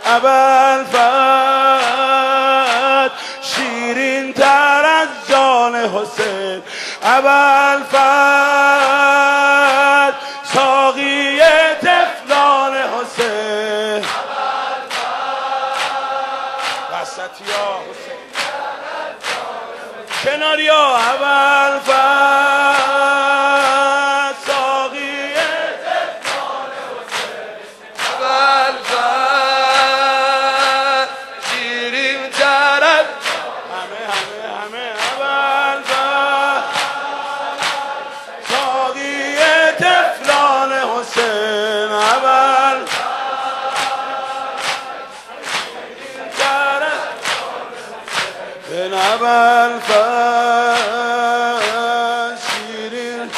ابوالفضل شیرین تر از جان حسین، ابوالفضل ساقی طفلان حسین، وسط یا حسین کنار یا ابوالفضل ساقی طفلان حسین، ابوالفضل شیرین تر از همه ابوالفضل ساقی طفلان حسین، ابوالفضل ابوالفضل شیرین.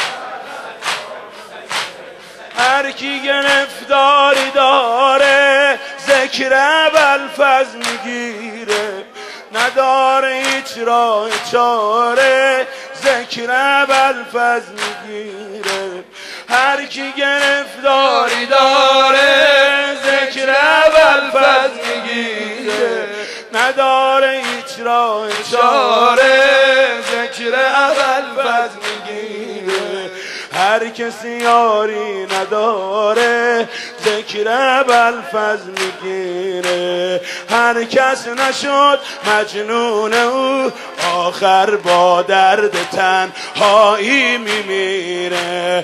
هر کی گرفتاری داره ذکر ابوالفضل میگیره، نداره هیچ راه چاره ذکر ابوالفضل میگیره. هر کی گرفتاری داره ذکر ابوالفضل میگیره، نداره هیچ راه چاره ذکر ابوالفضل میگیره. هر کسی یاری نداره ذکر ابوالفضل میگیره. هر کس نشد مجنون او آخر با درد تنهایی میمیره.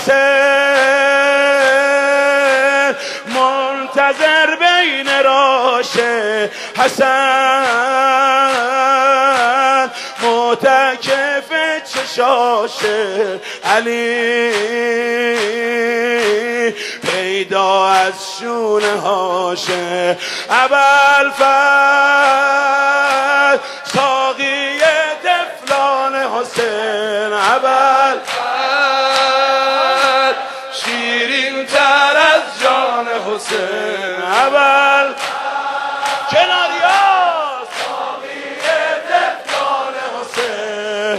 حسین منتظر بین راشه، حسن معتکف چشاشه، علی پیدا از شونه هاشه. ابوالفضل ساقی طفلان حسین، ابوالفضل شیرین تر از جان حسین، ابوالفضل کناریاس ساقی طفلان حسین،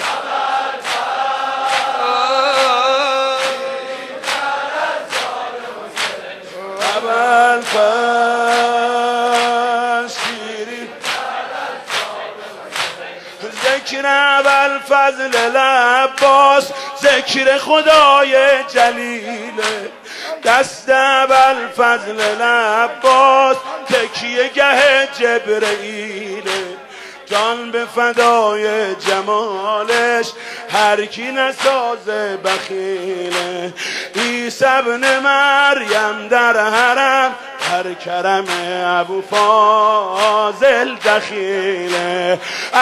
ابوالفضل شیرین ذکر ابوالفضل العباس ذکر خدای جلیله. دست ابوالفضل العباس تکیه گه جبرئیله. جان به فدای جمالش هر کی نسازه بخیله. عیسی ابن مریم در حرم هر کرم ابو فاضل دخیله.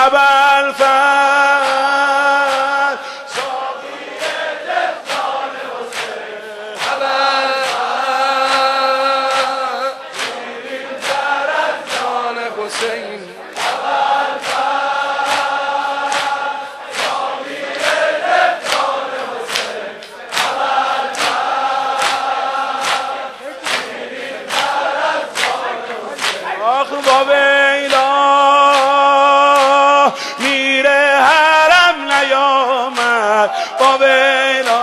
ابوالفضل ساقی طفلان حسین، ابوالفضل شیرین تر از جان حسین، ویلا میره حرم نیامد، با ویلا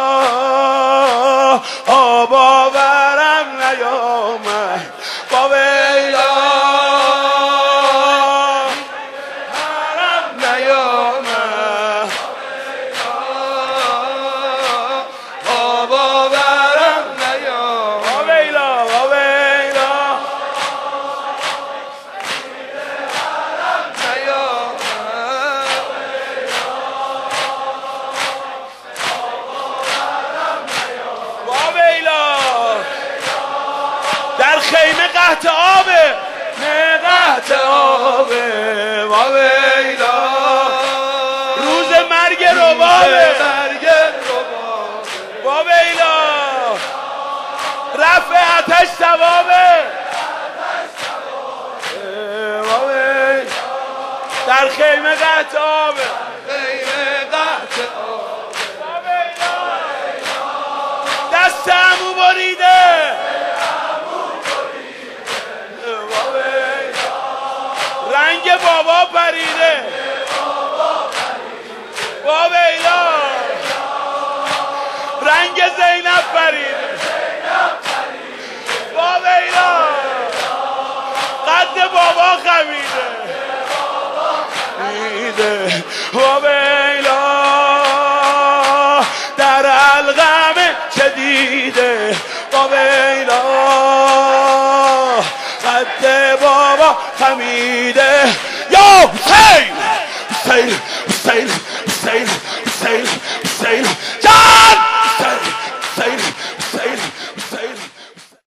آبا ورم نیامد، با ویلا حرم نیامد، آبا ورم نیامد، با ویلا در خیمه قحط آبه، نه قحط آبه، و ویلا روز مرگ ربابه، و ویلا رفع آتش ثوابه، و ویلا در خیمه قحط آبه، و ویلا دست عمو بریده، رنگ بابا پریده، با ویلا رنگ زینب پریده، با ویلا خمیده و ویلا در الغم چه دیده و ویلا قد بابا خمیده یا حسین حسین حسین حسین حسین حسین جان حسین حسین حسین